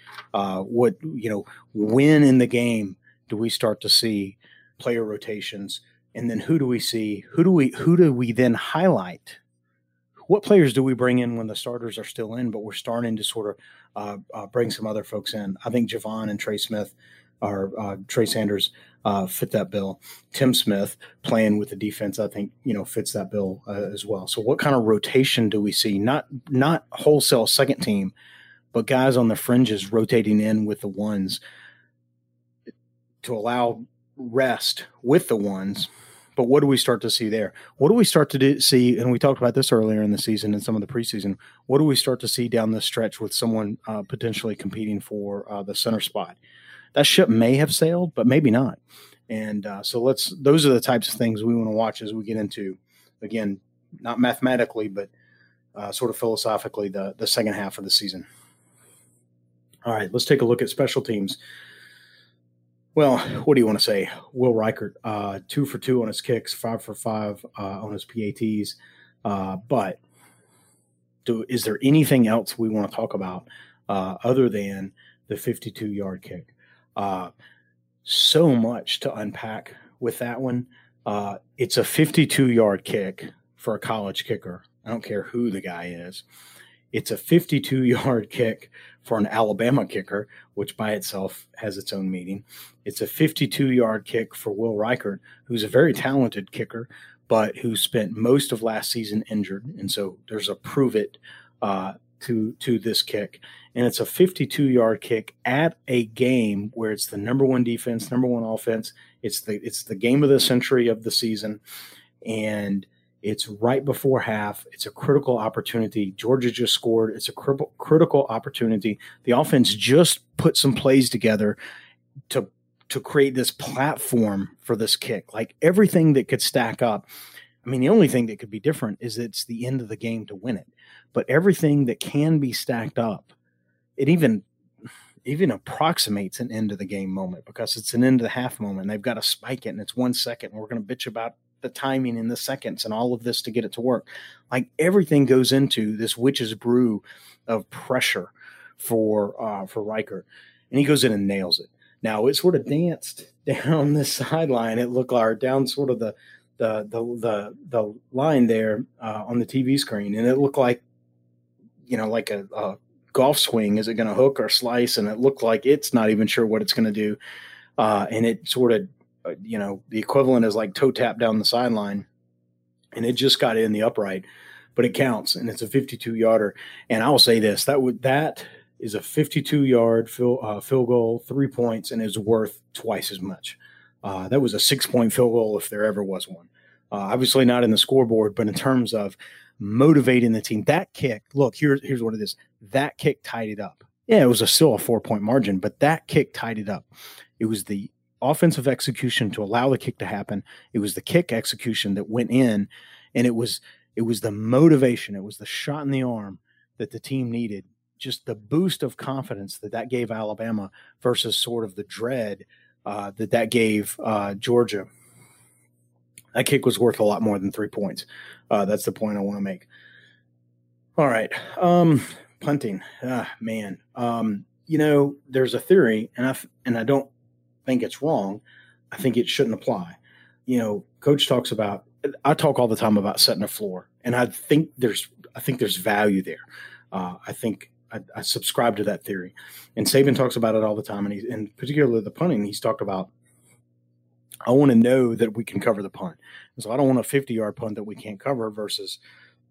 When in the game do we start to see player rotations? And then who do we see? Who do we then highlight? What players do we bring in when the starters are still in, but we're starting to sort of bring some other folks in? I think Javon and Trey Sanders fit that bill. Tim Smith playing with the defense, I think, fits that bill as well. So what kind of rotation do we see? Not wholesale second team, but guys on the fringes rotating in with the ones to allow rest with the ones. But what do we start to see there? What do we start to see? And we talked about this earlier in the season and some of the preseason. What do we start to see down the stretch with someone potentially competing for the center spot? That ship may have sailed, but maybe not. And so those are the types of things we want to watch as we get into, again, not mathematically, but sort of philosophically, the second half of the season. All right, let's take a look at special teams. Well, what do you want to say? Will Reichert, 2 for 2 on his kicks, 5 for 5 on his PATs. But is there anything else we want to talk about other than the 52-yard kick? So much to unpack with that one. It's a 52-yard kick for a college kicker. I don't care who the guy is. It's a 52-yard kick for an Alabama kicker, which by itself has its own meaning. It's a 52-yard kick for Will Reichert, who's a very talented kicker, but who spent most of last season injured. And so there's a prove it to this kick. And it's a 52-yard kick at a game where it's the number one defense, number one offense. It's the game of the century of the season. And it's right before half. It's a critical opportunity. Georgia just scored. It's a critical opportunity. The offense just put some plays together to create this platform for this kick. Like everything that could stack up. I mean, the only thing that could be different is it's the end of the game to win it. But everything that can be stacked up, it even approximates an end of the game moment because it's an end of the half moment. They've got to spike it, and it's 1 second. And we're going to bitch about the timing and the seconds and all of this to get it to work. Like everything goes into this witch's brew of pressure for Reichert, and he goes in and nails it. Now it sort of danced down the sideline. It looked like down sort of the the line there on the TV screen, and it looked like, like a golf swing. Is it going to hook or slice? And it looked like it's not even sure what it's going to do. And it sort of, the equivalent is like toe tap down the sideline, and it just got in the upright, but it counts, and it's a 52-yarder. And I'll say this, that is a 52-yard field goal, 3 points, and is worth twice as much. That was a 6-point field goal if there ever was one. Obviously not in the scoreboard, but in terms of motivating the team, that kick, look, here's what it is. That kick tied it up. Yeah, it was still a 4-point margin, but that kick tied it up. It was the offensive execution to allow the kick to happen. It was the kick execution that went in, and it was the motivation. It was the shot in the arm that the team needed. Just the boost of confidence that gave Alabama versus sort of the dread that gave Georgia. That kick was worth a lot more than 3 points. That's the point I want to make. All right. Punting. Man. There's a theory, and I don't think it's wrong. I think it shouldn't apply. Coach talks about, I talk all the time about setting a floor, and I think there's value there. I think I subscribe to that theory, and Saban talks about it all the time. And particularly the punting, he's talked about, I want to know that we can cover the punt. And so I don't want a 50-yard punt that we can't cover versus,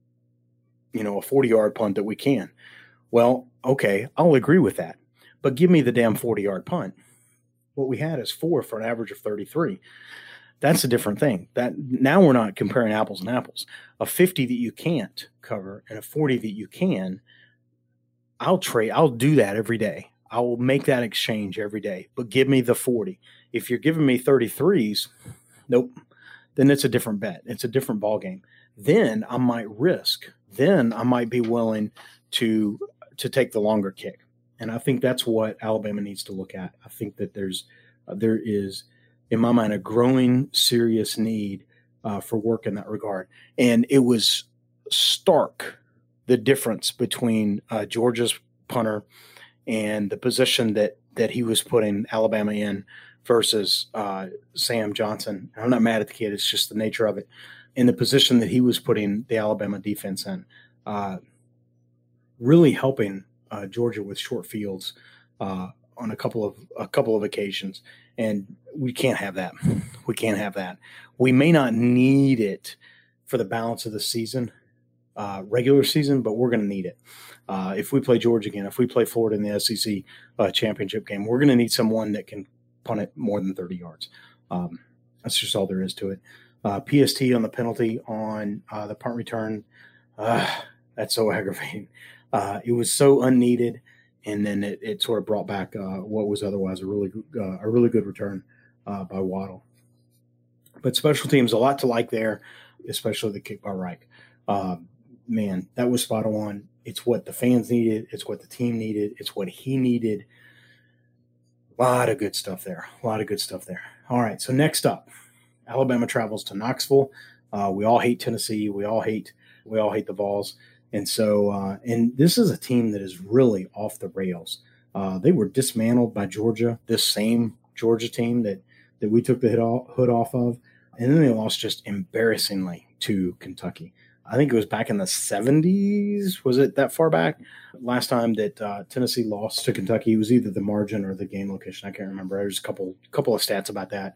a 40-yard punt that we can. Well, okay, I'll agree with that, but give me the damn 40-yard punt. What we had is 4 for an average of 33. That's a different thing. That now we're not comparing apples and apples. A 50 that you can't cover and a 40 that you can, I'll do that every day. I will make that exchange every day, but give me the 40. If you're giving me 33s, nope, then it's a different bet. It's a different ball game. Then I might risk. Then I might be willing to take the longer kick. And I think that's what Alabama needs to look at. I think that there is, in my mind, a growing serious need for work in that regard. And it was stark, the difference between Georgia's punter and the position that he was putting Alabama in versus Sam Johnson. I'm not mad at the kid. It's just the nature of it. In the position that he was putting the Alabama defense in, really helping Georgia with short fields on a couple of occasions. And we can't have that. We can't have that. We may not need it for the balance of the season, regular season, but we're going to need it. If we play Georgia again, if we play Florida in the SEC championship game, we're going to need someone that can punt it more than 30 yards. That's just all there is to it. PST on the penalty on the punt return, that's so aggravating. It was so unneeded, and then it sort of brought back what was otherwise a really good return by Waddle. But special teams, a lot to like there, especially the kick by Reich. Man, that was spot on. It's what the fans needed. It's what the team needed. It's what he needed. A lot of good stuff there. All right, so next up, Alabama travels to Knoxville. We all hate Tennessee. We all hate the Vols. And so, and this is a team that is really off the rails. They were dismantled by Georgia, this same Georgia team that we took the hood off of. And then they lost just embarrassingly to Kentucky. I think it was back in the 70s. Was it that far back? Last time that Tennessee lost to Kentucky, it was either the margin or the game location. I can't remember. There's a couple of stats about that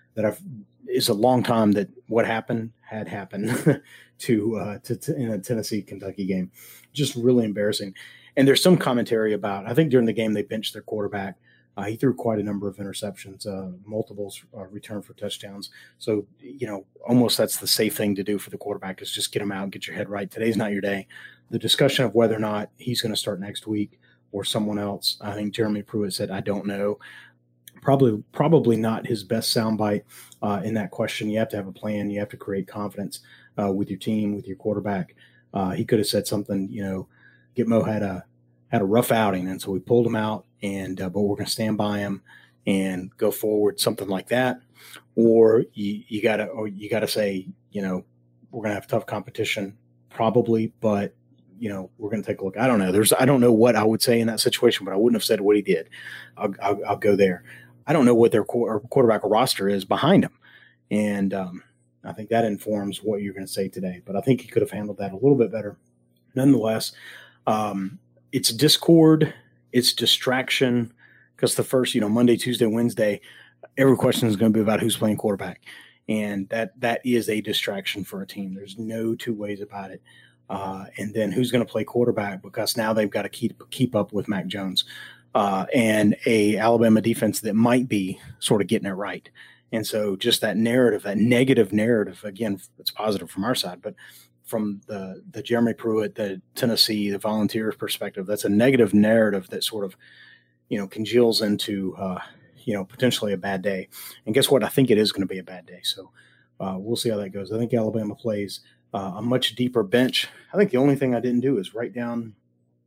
is a long time that what happened had happened to in a Tennessee-Kentucky game. Just really embarrassing. And there's some commentary about, I think during the game they benched their quarterback. He threw quite a number of interceptions, multiples returned for touchdowns. So, almost that's the safe thing to do for the quarterback is just get him out and get your head right. Today's not your day. The discussion of whether or not he's going to start next week or someone else, I think Jeremy Pruitt said, I don't know. Probably not his best soundbite in that question. You have to have a plan. You have to create confidence with your team, with your quarterback. He could have said something, Gitmo had a rough outing, and so we pulled him out, and but we're going to stand by him and go forward, something like that. Or you gotta say, we're going to have tough competition, probably, but we're going to take a look. I don't know. I don't know what I would say in that situation, but I wouldn't have said what he did. I'll go there. I don't know what their quarterback roster is behind him. And I think that informs what you're going to say today. But I think he could have handled that a little bit better. Nonetheless, it's discord, it's distraction, because the first, Monday, Tuesday, Wednesday, every question is going to be about who's playing quarterback. And that is a distraction for a team. There's no two ways about it. And then who's going to play quarterback, because now they've got to keep up with Mac Jones and a Alabama defense that might be sort of getting it right. And so just that narrative, that negative narrative, again, it's positive from our side, but from the Jeremy Pruitt, the Tennessee, the Volunteers perspective, that's a negative narrative that sort of, congeals into, potentially a bad day. And guess what? I think it is going to be a bad day. So we'll see how that goes. I think Alabama plays a much deeper bench. I think the only thing I didn't do is write down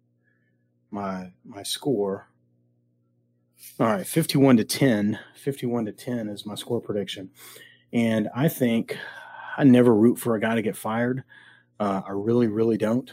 my score. All right, 51-10. 51-10 is my score prediction. And I think I never root for a guy to get fired. I really, really don't.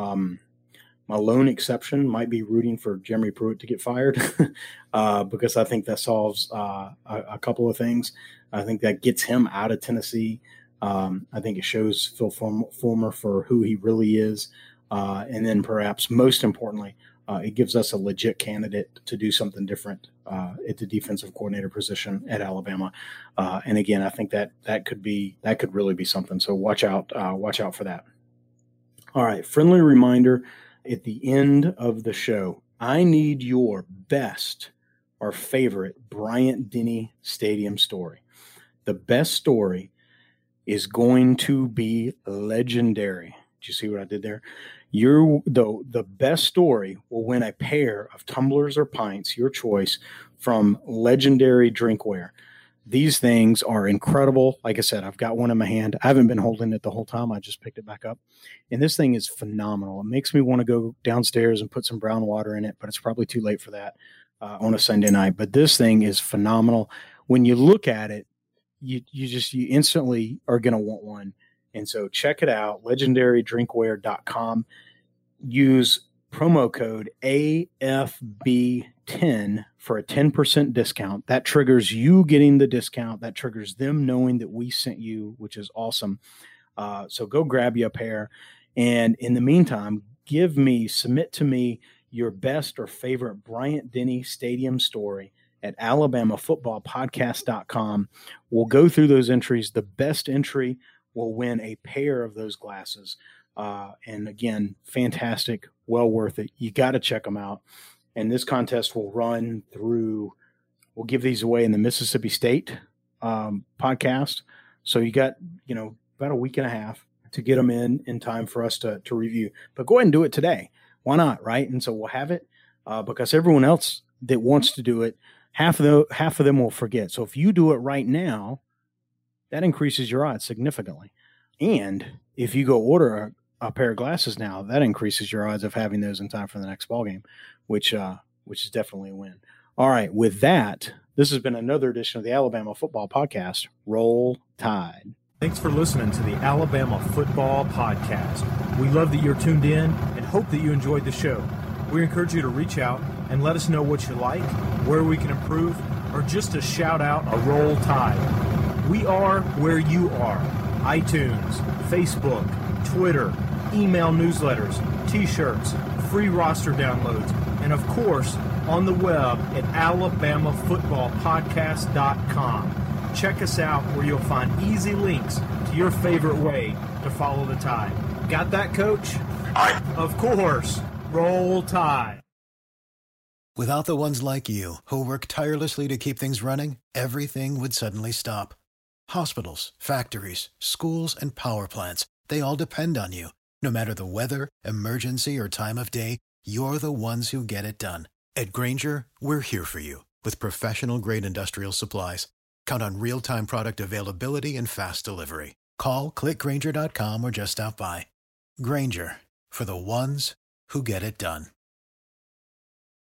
My lone exception might be rooting for Jeremy Pruitt to get fired because I think that solves a couple of things. I think that gets him out of Tennessee. I think it shows Phil Fulmer for who he really is. And then perhaps most importantly, it gives us a legit candidate to do something different at the defensive coordinator position at Alabama. And again, I think that could really be something. So watch out for that. All right. Friendly reminder at the end of the show, I need your best or favorite Bryant-Denny Stadium story. The best story is going to be legendary. Did you see what I did there? The best story will win a pair of tumblers or pints, your choice, from Legendary Drinkware. These things are incredible. Like I said, I've got one in my hand. I haven't been holding it the whole time. I just picked it back up. And this thing is phenomenal. It makes me want to go downstairs and put some brown water in it, but it's probably too late for that on a Sunday night. But this thing is phenomenal. When you look at it, you instantly are going to want one. And so check it out, legendarydrinkware.com. Use promo code AFB10 for a 10% discount. That triggers you getting the discount. That triggers them knowing that we sent you, which is awesome. So go grab you a pair. And in the meantime, submit to me your best or favorite Bryant-Denny Stadium story at alabamafootballpodcast.com. We'll go through those entries. The best entry will win a pair of those glasses. And again, fantastic, well worth it. You got to check them out. And this contest will run through, we'll give these away in the Mississippi State podcast. So you got, about a week and a half to get them in time for us to review. But go ahead and do it today. Why not, right? And so we'll have it because everyone else that wants to do it, half of them will forget. So if you do it right now, that increases your odds significantly. And if you go order a pair of glasses now, that increases your odds of having those in time for the next ball game, which is definitely a win. All right, with that, this has been another edition of the Alabama Football Podcast. Roll Tide. Thanks for listening to the Alabama Football Podcast. We love that you're tuned in and hope that you enjoyed the show. We encourage you to reach out and let us know what you like, where we can improve, or just to shout out a Roll Tide. We are where you are. iTunes, Facebook, Twitter, email newsletters, t-shirts, free roster downloads, and of course, on the web at alabamafootballpodcast.com. Check us out where you'll find easy links to your favorite way to follow the Tide. Got that, Coach? Aye. Of course. Roll Tide. Without the ones like you, who work tirelessly to keep things running, everything would suddenly stop. Hospitals, factories, schools, and power plants, they all depend on you. No matter the weather, emergency, or time of day, you're the ones who get it done. At Grainger, we're here for you with professional-grade industrial supplies. Count on real-time product availability and fast delivery. Call, click Grainger.com, or just stop by. Grainger, for the ones who get it done.